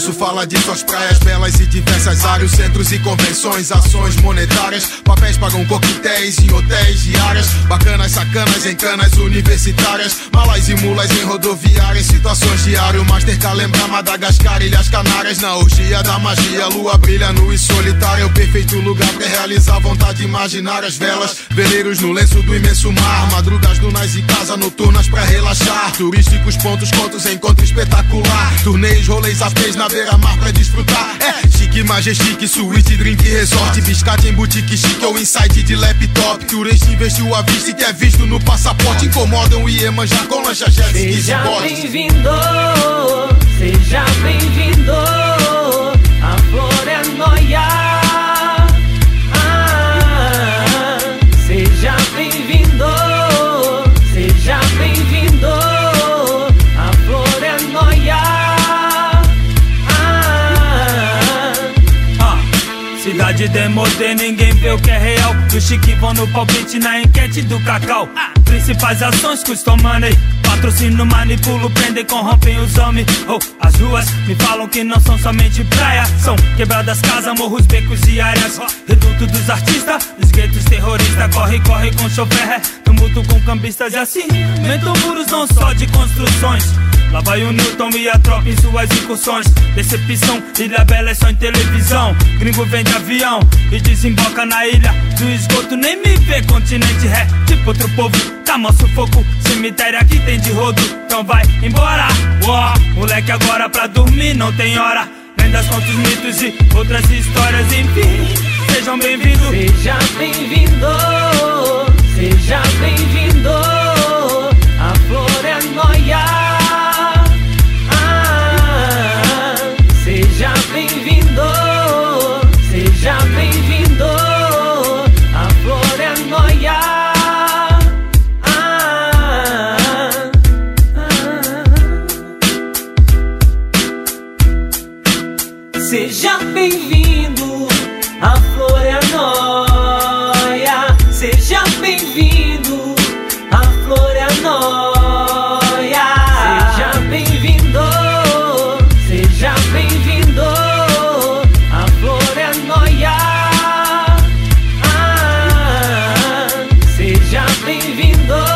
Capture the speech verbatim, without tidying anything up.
verso fala de suas praias belas e diversas áreas, centros e convenções, ações monetárias, papéis pagam coquetéis em hotéis diárias, bacanas, sacanas em canas universitárias, malas e mulas em rodoviárias, situações diário, Mastercard lembra Madagascar, Ilhas Canárias, na orgia da magia, lua brilha nu e solitária, é o perfeito lugar pra realizar vontade imaginárias, velas, veleiros no lenço do imenso mar, madrugas, dunas e casa noturnas pra relaxar, turísticos pontos, contos, encontro espetacular, turnês, rolês, apês na beira-mar pra desfrutar, é chique, majestic, suíte, drink, resort, biscate em boutique chique ou insight de laptop, turista investiu à vista e que é visto no passaporte, incomodam o Iemanjá com lancha jet ski. Seja bem-vindo, seja bem-vindo a Florianóia. Ah, seja bem-vindo, seja bem-vindo a Florianóia. Ah, ah, cidade demodê, ninguém vê o que é real. Os chique vão no palpite na enquete do Cacau. Principais ações custam money, patrocínio, manipulo, prendem, corrompem os homens. Oh, as ruas me falam que não são somente praia, são quebradas, casas, morros, becos e áreas. Reduto dos artistas, dos guetos terroristas. Corre, corre com chofer, tumulto com cambistas e assim mentam muros não só de construções. Lá vai o Newton e a tropa em suas incursões. Decepção, Ilha Bela é só em televisão. Gringo vem de avião e desemboca na ilha do esgoto. Nem me vê, continente ré, tipo outro povo. Tá mó sufoco, cemitério aqui tem de rodo. Então vai embora, uó, moleque agora pra dormir não tem hora. Lendas, contos, mitos e outras histórias, enfim. Sejam bem-vindos. Seja bem-vindo, seja bem-vindo a Florianóia. Seja bem-vindo, seja bem-vindo a Florianóia. Ah, ah. Seja bem-vindo a Florianóia. Seja bem-vindo a Florianóia. Seja bem-vindo, seja bem-vindo a Florianóia. Ah, seja bem-vindo.